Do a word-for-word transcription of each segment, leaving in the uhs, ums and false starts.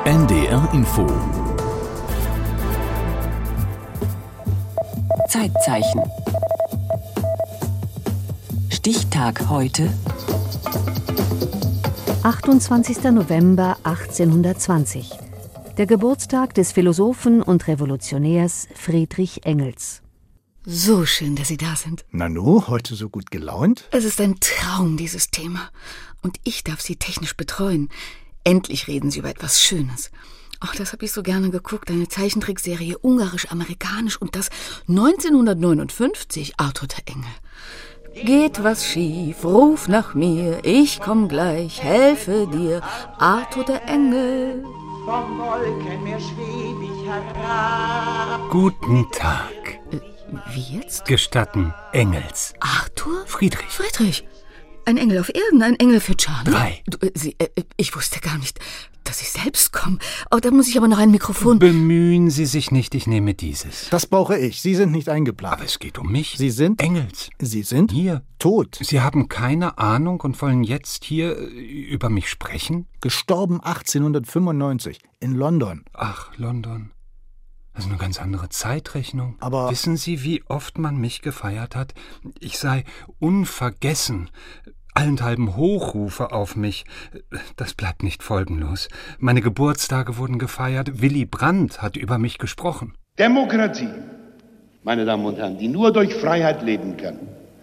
N D R Info. Zeitzeichen. Stichtag heute. achtundzwanzigster November achtzehnhundertzwanzig. Der Geburtstag des Philosophen und Revolutionärs Friedrich Engels. So schön, dass Sie da sind. Nanu, heute so gut gelaunt? Es ist ein Traum, dieses Thema. Und ich darf Sie technisch betreuen. Endlich reden Sie über etwas Schönes. Ach, das habe ich so gerne geguckt. Eine Zeichentrickserie ungarisch-amerikanisch und das neunzehnhundertneunundfünfzig, Arthur der Engel. Geht was schief, ruf nach mir, ich komm gleich, helfe dir, Arthur der Engel. Vom Wolkenmeer schweb ich herab. Guten Tag. Äh, wie jetzt? Gestatten, Engels. Arthur? Friedrich. Friedrich. Ein Engel auf Erden, ein Engel für Charlie. Drei. Du, äh, Sie, äh, ich wusste gar nicht, dass ich selbst komme. Oh, da muss ich aber noch ein Mikrofon... Bemühen Sie sich nicht, ich nehme dieses. Das brauche ich. Sie sind nicht eingeplant. Aber es geht um mich. Sie sind? Engels. Sie sind? Hier. Tot. Sie haben keine Ahnung und wollen jetzt hier äh, über mich sprechen? Gestorben achtzehnhundertfünfundneunzig in London. Ach, London. Das ist eine ganz andere Zeitrechnung. Aber... Wissen Sie, wie oft man mich gefeiert hat? Ich sei unvergessen. Allenthalben Hochrufe auf mich. Das bleibt nicht folgenlos. Meine Geburtstage wurden gefeiert. Willy Brandt hat über mich gesprochen. Demokratie, meine Damen und Herren, die nur durch Freiheit leben kann,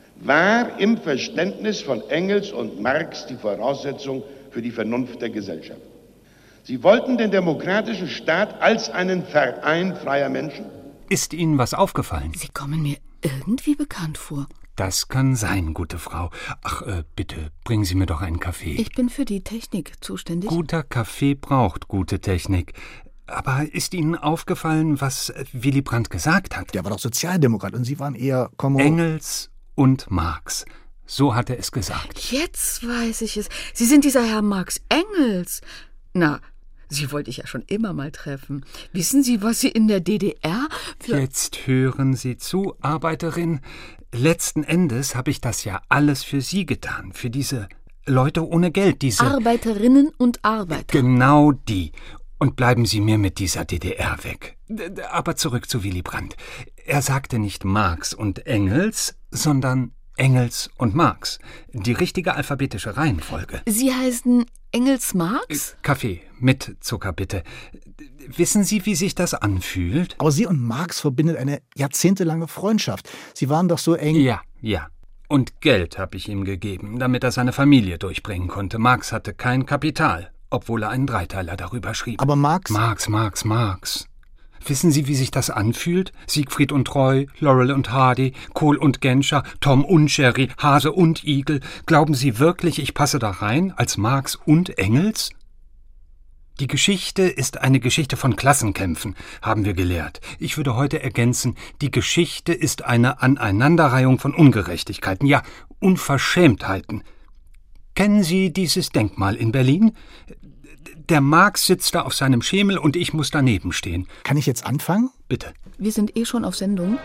war im Verständnis von Engels und Marx die Voraussetzung für die Vernunft der Gesellschaft. Sie wollten den demokratischen Staat als einen Verein freier Menschen. Ist Ihnen was aufgefallen? Sie kommen mir irgendwie bekannt vor. Das kann sein, gute Frau. Ach, äh, bitte, bringen Sie mir doch einen Kaffee. Ich bin für die Technik zuständig. Guter Kaffee braucht gute Technik. Aber ist Ihnen aufgefallen, was Willy Brandt gesagt hat? Der war doch Sozialdemokrat und Sie waren eher... Kommo- Engels und Marx. So hat er es gesagt. Jetzt weiß ich es. Sie sind dieser Herr Marx Engels. Na, Sie wollte ich ja schon immer mal treffen. Wissen Sie, was Sie in der D D R für... Jetzt hören Sie zu, Arbeiterin. Letzten Endes habe ich das ja alles für Sie getan. Für diese Leute ohne Geld, diese... Arbeiterinnen und Arbeiter. Genau die. Und bleiben Sie mir mit dieser D D R weg. Aber zurück zu Willy Brandt. Er sagte nicht Marx und Engels, sondern Engels und Marx. Die richtige alphabetische Reihenfolge. Sie heißen Engels Marx? Kaffee mit Zucker, bitte. Wissen Sie, wie sich das anfühlt? Aber Sie und Marx verbindet eine jahrzehntelange Freundschaft. Sie waren doch so eng... Ja, ja. Und Geld habe ich ihm gegeben, damit er seine Familie durchbringen konnte. Marx hatte kein Kapital, obwohl er einen Dreiteiler darüber schrieb. Aber Marx... Marx, Marx, Marx. Wissen Sie, wie sich das anfühlt? Siegfried und Roy, Laurel und Hardy, Kohl und Genscher, Tom und Jerry, Hase und Igel. Glauben Sie wirklich, ich passe da rein, als Marx und Engels? Die Geschichte ist eine Geschichte von Klassenkämpfen, haben wir gelehrt. Ich würde heute ergänzen, die Geschichte ist eine Aneinanderreihung von Ungerechtigkeiten, ja, Unverschämtheiten. Kennen Sie dieses Denkmal in Berlin? Der Marx sitzt da auf seinem Schemel und ich muss daneben stehen. Kann ich jetzt anfangen? Bitte. Wir sind eh schon auf Sendung.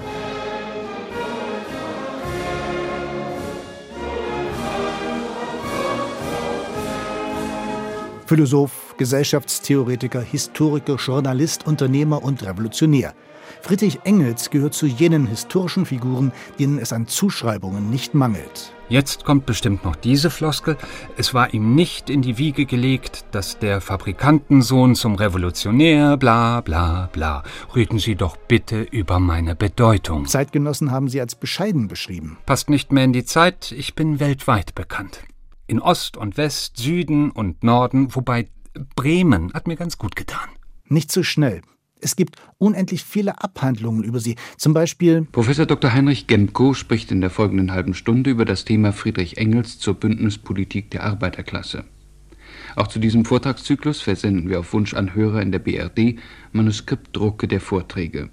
Philosoph, Gesellschaftstheoretiker, Historiker, Journalist, Unternehmer und Revolutionär. Friedrich Engels gehört zu jenen historischen Figuren, denen es an Zuschreibungen nicht mangelt. Jetzt kommt bestimmt noch diese Floskel. Es war ihm nicht in die Wiege gelegt, dass der Fabrikantensohn zum Revolutionär, bla bla bla. Reden Sie doch bitte über meine Bedeutung. Zeitgenossen haben Sie als bescheiden beschrieben. Passt nicht mehr in die Zeit, ich bin weltweit bekannt. In Ost und West, Süden und Norden, wobei Bremen hat mir ganz gut getan. Nicht so schnell. Es gibt unendlich viele Abhandlungen über Sie. Zum Beispiel... Professor Doktor Heinrich Gemko spricht in der folgenden halben Stunde über das Thema Friedrich Engels zur Bündnispolitik der Arbeiterklasse. Auch zu diesem Vortragszyklus versenden wir auf Wunsch an Hörer in der B R D Manuskriptdrucke der Vorträge.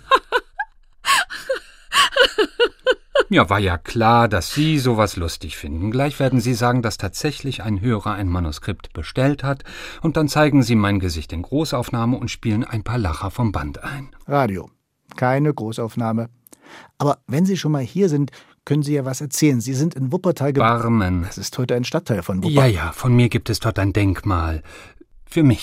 Ja, war ja klar, dass Sie sowas lustig finden. Gleich werden Sie sagen, dass tatsächlich ein Hörer ein Manuskript bestellt hat und dann zeigen Sie mein Gesicht in Großaufnahme und spielen ein paar Lacher vom Band ein. Radio. Keine Großaufnahme. Aber wenn Sie schon mal hier sind, können Sie ja was erzählen. Sie sind in Wuppertal geboren. Barmen. Das ist heute ein Stadtteil von Wuppertal. Ja, ja, von mir gibt es dort ein Denkmal. Für mich.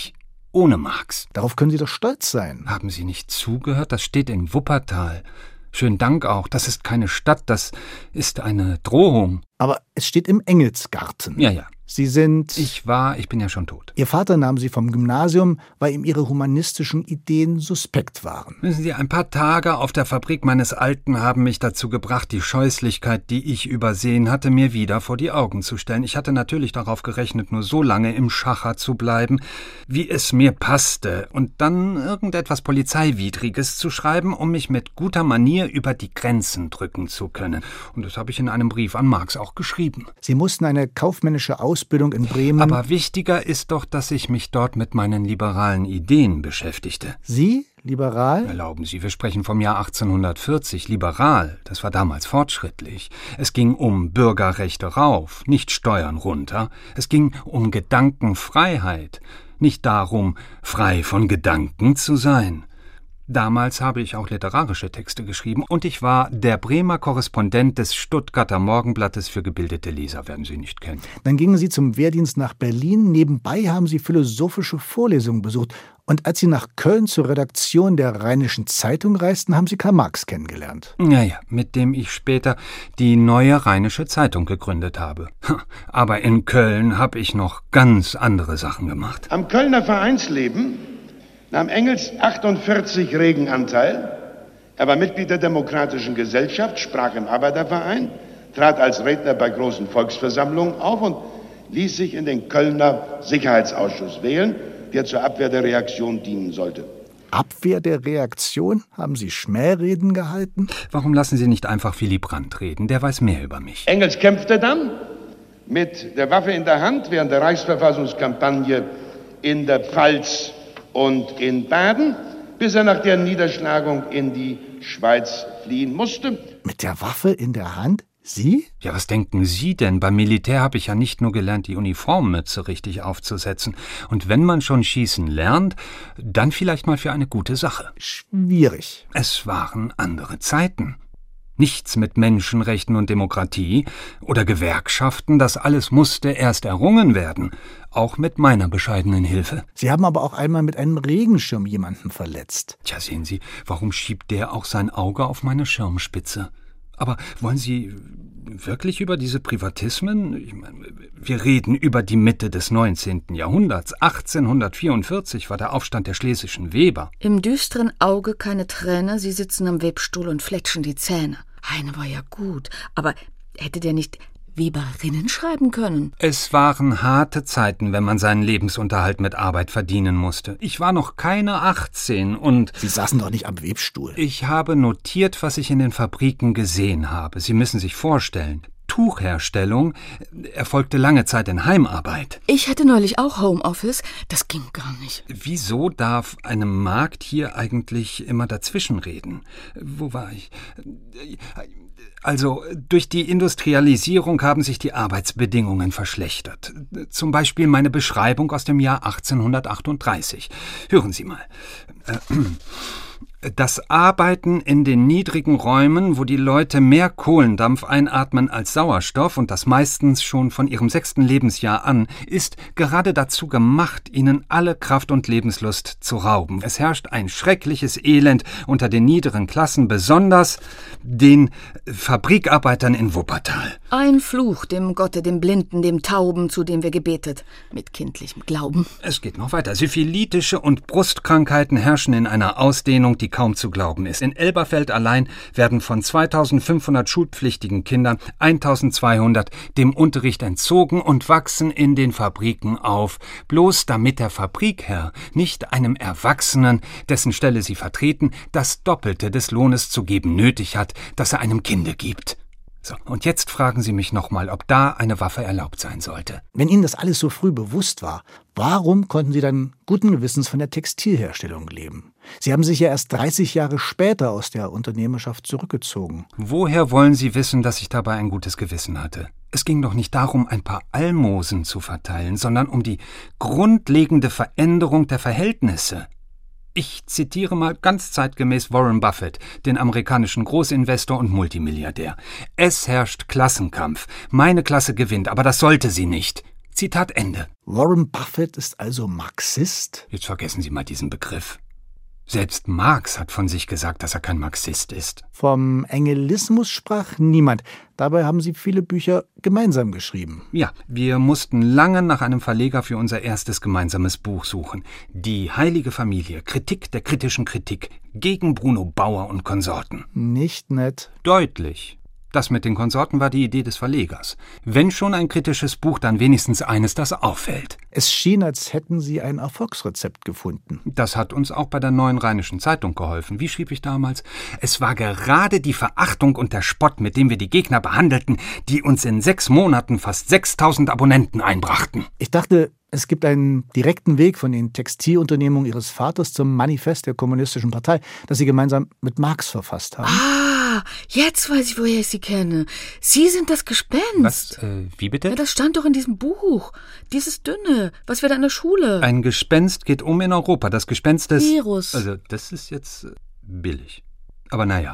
ohne Marx. Darauf können Sie doch stolz sein. Haben Sie nicht zugehört? Das steht in Wuppertal. Schönen Dank auch. Das ist keine Stadt, das ist eine Drohung. Aber es steht im Engelsgarten. Ja, ja. Sie sind... Ich war, ich bin ja schon tot. Ihr Vater nahm Sie vom Gymnasium, weil ihm Ihre humanistischen Ideen suspekt waren. Wissen Sie, ein paar Tage auf der Fabrik meines Alten haben mich dazu gebracht, die Scheußlichkeit, die ich übersehen hatte, mir wieder vor die Augen zu stellen. Ich hatte natürlich darauf gerechnet, nur so lange im Schacher zu bleiben, wie es mir passte, und dann irgendetwas Polizeiwidriges zu schreiben, um mich mit guter Manier über die Grenzen drücken zu können. Und das habe ich in einem Brief an Marx auch geschrieben. Sie mussten eine kaufmännische Ausbildung Ausbildung in Bremen. Aber wichtiger ist doch, dass ich mich dort mit meinen liberalen Ideen beschäftigte. Sie, liberal? Erlauben Sie, wir sprechen vom Jahr achtzehnhundertvierzig. Liberal, das war damals fortschrittlich. Es ging um Bürgerrechte rauf, nicht Steuern runter. Es ging um Gedankenfreiheit, nicht darum, frei von Gedanken zu sein. Damals habe ich auch literarische Texte geschrieben und ich war der Bremer Korrespondent des Stuttgarter Morgenblattes für gebildete Leser, werden Sie nicht kennen. Dann gingen Sie zum Wehrdienst nach Berlin. Nebenbei haben Sie philosophische Vorlesungen besucht. Und als Sie nach Köln zur Redaktion der Rheinischen Zeitung reisten, haben Sie Karl Marx kennengelernt. Ja, ja, mit dem ich später die Neue Rheinische Zeitung gegründet habe. Aber in Köln habe ich noch ganz andere Sachen gemacht. Am Kölner Vereinsleben nahm Engels achtundvierzig regen Anteil. Er war Mitglied der Demokratischen Gesellschaft, sprach im Arbeiterverein, trat als Redner bei großen Volksversammlungen auf und ließ sich in den Kölner Sicherheitsausschuss wählen, der zur Abwehr der Reaktion dienen sollte. Abwehr der Reaktion? Haben Sie Schmähreden gehalten? Warum lassen Sie nicht einfach Willy Brandt reden? Der weiß mehr über mich. Engels kämpfte dann mit der Waffe in der Hand während der Reichsverfassungskampagne in der Pfalz und in Baden, bis er nach der Niederschlagung in die Schweiz fliehen musste. Mit der Waffe in der Hand? Sie? Ja, was denken Sie denn? Beim Militär habe ich ja nicht nur gelernt, die Uniformmütze richtig aufzusetzen. Und wenn man schon schießen lernt, dann vielleicht mal für eine gute Sache. Schwierig. Es waren andere Zeiten. Nichts mit Menschenrechten und Demokratie oder Gewerkschaften, das alles musste erst errungen werden, auch mit meiner bescheidenen Hilfe. Sie haben aber auch einmal mit einem Regenschirm jemanden verletzt. Tja, sehen Sie, warum schiebt der auch sein Auge auf meine Schirmspitze? Aber wollen Sie wirklich über diese Privatismen? Ich meine, wir reden über die Mitte des neunzehnten Jahrhunderts. achtzehnhundertvierundvierzig war der Aufstand der schlesischen Weber. Im düsteren Auge keine Träne, sie sitzen am Webstuhl und fletschen die Zähne. Heine war ja gut, aber hätte der nicht Weberinnen schreiben können? Es waren harte Zeiten, wenn man seinen Lebensunterhalt mit Arbeit verdienen musste. Ich war noch keine achtzehn und... Sie saßen doch nicht am Webstuhl. Ich habe notiert, was ich in den Fabriken gesehen habe. Sie müssen sich vorstellen, Tuchherstellung erfolgte lange Zeit in Heimarbeit. Ich hatte neulich auch Homeoffice. Das ging gar nicht. Wieso darf einem Markt hier eigentlich immer dazwischenreden? Wo war ich? Also, durch die Industrialisierung haben sich die Arbeitsbedingungen verschlechtert. Zum Beispiel meine Beschreibung aus dem Jahr achtzehnhundertachtunddreißig. Hören Sie mal. Das Arbeiten in den niedrigen Räumen, wo die Leute mehr Kohlendampf einatmen als Sauerstoff, und das meistens schon von ihrem sechsten Lebensjahr an, ist gerade dazu gemacht, ihnen alle Kraft und Lebenslust zu rauben. Es herrscht ein schreckliches Elend unter den niederen Klassen, besonders den Fabrikarbeitern in Wuppertal. Ein Fluch dem Gotte, dem Blinden, dem Tauben, zu dem wir gebetet, mit kindlichem Glauben. Es geht noch weiter. Syphilitische und Brustkrankheiten herrschen in einer Ausdehnung, die kaum zu glauben ist. In Elberfeld allein werden von zweitausendfünfhundert schulpflichtigen Kindern eintausendzweihundert dem Unterricht entzogen und wachsen in den Fabriken auf, bloß damit der Fabrikherr nicht einem Erwachsenen, dessen Stelle sie vertreten, das Doppelte des Lohnes zu geben nötig hat, das er einem Kinde gibt. So, und jetzt fragen Sie mich nochmal, ob da eine Waffe erlaubt sein sollte. Wenn Ihnen das alles so früh bewusst war, warum konnten Sie dann guten Gewissens von der Textilherstellung leben? Sie haben sich ja erst dreißig Jahre später aus der Unternehmerschaft zurückgezogen. Woher wollen Sie wissen, dass ich dabei ein gutes Gewissen hatte? Es ging doch nicht darum, ein paar Almosen zu verteilen, sondern um die grundlegende Veränderung der Verhältnisse. Ich zitiere mal ganz zeitgemäß Warren Buffett, den amerikanischen Großinvestor und Multimilliardär. Es herrscht Klassenkampf. Meine Klasse gewinnt, aber das sollte sie nicht. Zitat Ende. Warren Buffett ist also Marxist? Jetzt vergessen Sie mal diesen Begriff. Selbst Marx hat von sich gesagt, dass er kein Marxist ist. Vom Engelismus sprach niemand. Dabei haben Sie viele Bücher gemeinsam geschrieben. Ja, wir mussten lange nach einem Verleger für unser erstes gemeinsames Buch suchen. Die heilige Familie, Kritik der kritischen Kritik, gegen Bruno Bauer und Konsorten. Nicht nett. Deutlich. Das mit den Konsorten war die Idee des Verlegers. Wenn schon ein kritisches Buch, dann wenigstens eines, das auffällt. Es schien, als hätten Sie ein Erfolgsrezept gefunden. Das hat uns auch bei der Neuen Rheinischen Zeitung geholfen. Wie schrieb ich damals? Es war gerade die Verachtung und der Spott, mit dem wir die Gegner behandelten, die uns in sechs Monaten fast sechstausend Abonnenten einbrachten. Ich dachte, es gibt einen direkten Weg von den Textilunternehmungen Ihres Vaters zum Manifest der Kommunistischen Partei, das Sie gemeinsam mit Marx verfasst haben. Ah, jetzt weiß ich, woher ich Sie kenne. Sie sind das Gespenst. Was, äh, wie bitte? Ja, das stand doch in diesem Buch. Dieses dünne, was wir da in der Schule... Ein Gespenst geht um in Europa. Das Gespenst des... Virus. Also, das ist jetzt äh, billig. Aber naja,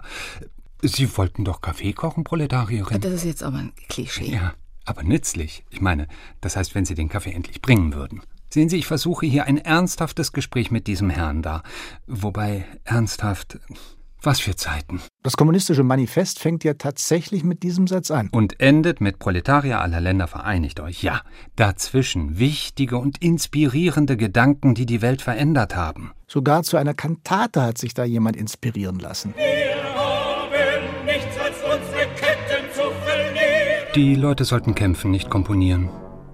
Sie wollten doch Kaffee kochen, Proletarierin? Das ist jetzt aber ein Klischee. Ja. Aber nützlich. Ich meine, das heißt, wenn Sie den Kaffee endlich bringen würden. Sehen Sie, ich versuche hier ein ernsthaftes Gespräch mit diesem Herrn da. Wobei, ernsthaft, was für Zeiten. Das kommunistische Manifest fängt ja tatsächlich mit diesem Satz an. Und endet mit Proletarier aller Länder vereinigt euch. Ja, dazwischen wichtige und inspirierende Gedanken, die die Welt verändert haben. Sogar zu einer Kantate hat sich da jemand inspirieren lassen. Wir haben nichts als unsere Ketten zu verlieren. Die Leute sollten kämpfen, nicht komponieren.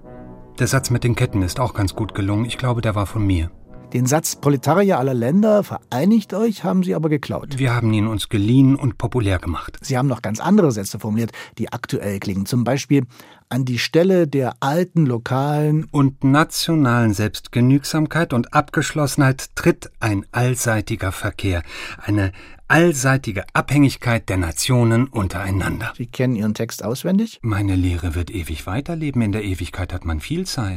Der Satz mit den Ketten ist auch ganz gut gelungen. Ich glaube, der war von mir. Den Satz Proletarier aller Länder, vereinigt euch, haben Sie aber geklaut. Wir haben ihn uns geliehen und populär gemacht. Sie haben noch ganz andere Sätze formuliert, die aktuell klingen. Zum Beispiel: An die Stelle der alten, lokalen und nationalen Selbstgenügsamkeit und Abgeschlossenheit tritt ein allseitiger Verkehr, eine allseitige Abhängigkeit der Nationen untereinander. Sie kennen Ihren Text auswendig? Meine Lehre wird ewig weiterleben. In der Ewigkeit hat man viel Zeit.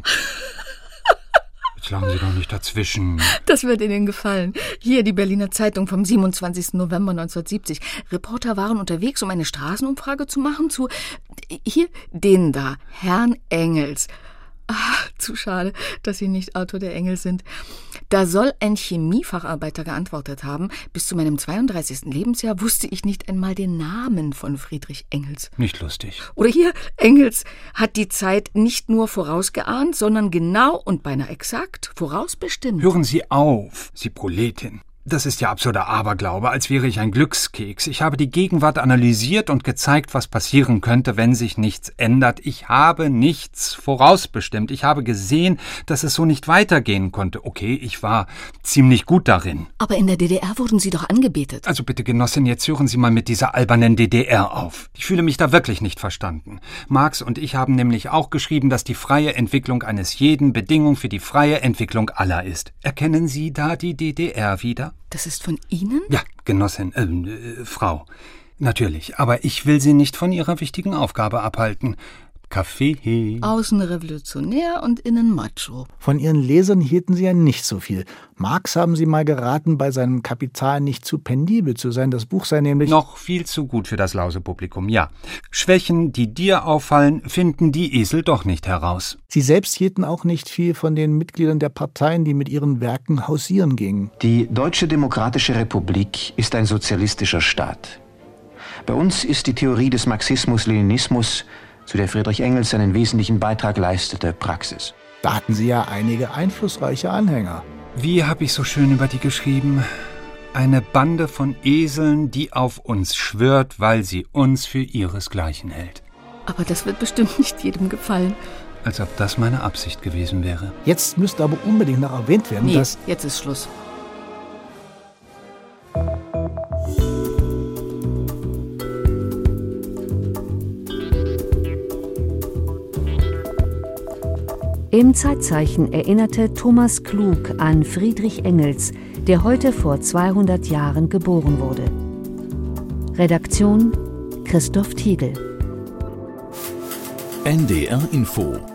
Jetzt lachen Sie doch nicht dazwischen. Das wird Ihnen gefallen. Hier die Berliner Zeitung vom siebenundzwanzigsten November neunzehnhundertsiebzig. Reporter waren unterwegs, um eine Straßenumfrage zu machen zu, hier, den da, Herrn Engels. Ach, zu schade, dass Sie nicht Autor der Engels sind. Da soll ein Chemiefacharbeiter geantwortet haben, bis zu meinem zweiunddreißigsten Lebensjahr wusste ich nicht einmal den Namen von Friedrich Engels. Nicht lustig. Oder hier, Engels hat die Zeit nicht nur vorausgeahnt, sondern genau und beinahe exakt vorausbestimmt. Hören Sie auf, Sie Proletin. Das ist ja absurder Aberglaube, als wäre ich ein Glückskeks. Ich habe die Gegenwart analysiert und gezeigt, was passieren könnte, wenn sich nichts ändert. Ich habe nichts vorausbestimmt. Ich habe gesehen, dass es so nicht weitergehen konnte. Okay, ich war ziemlich gut darin. Aber in der D D R wurden Sie doch angebetet. Also bitte, Genossin, jetzt hören Sie mal mit dieser albernen D D R auf. Ich fühle mich da wirklich nicht verstanden. Marx und ich haben nämlich auch geschrieben, dass die freie Entwicklung eines jeden Bedingung für die freie Entwicklung aller ist. Erkennen Sie da die D D R wieder? Das ist von Ihnen? Ja, Genossin, äh, äh, Frau. Natürlich, aber ich will Sie nicht von Ihrer wichtigen Aufgabe abhalten. Kaffee. Außen revolutionär und innen macho. Von Ihren Lesern hielten Sie ja nicht so viel. Marx haben Sie mal geraten, bei seinem Kapital nicht zu penibel zu sein. Das Buch sei nämlich... Noch viel zu gut für das Lause-Publikum, ja. Schwächen, die dir auffallen, finden die Esel doch nicht heraus. Sie selbst hielten auch nicht viel von den Mitgliedern der Parteien, die mit ihren Werken hausieren gingen. Die Deutsche Demokratische Republik ist ein sozialistischer Staat. Bei uns ist die Theorie des Marxismus-Leninismus, zu der Friedrich Engels einen wesentlichen Beitrag leistete, Praxis. Da hatten Sie ja einige einflussreiche Anhänger. Wie habe ich so schön über die geschrieben? Eine Bande von Eseln, die auf uns schwört, weil sie uns für ihresgleichen hält. Aber das wird bestimmt nicht jedem gefallen. Als ob das meine Absicht gewesen wäre. Jetzt müsste aber unbedingt noch erwähnt werden, nee, dass... jetzt ist Schluss. Im Zeitzeichen erinnerte Thomas Klug an Friedrich Engels, der heute vor zweihundert Jahren geboren wurde. Redaktion Christoph Tiegel. N D R Info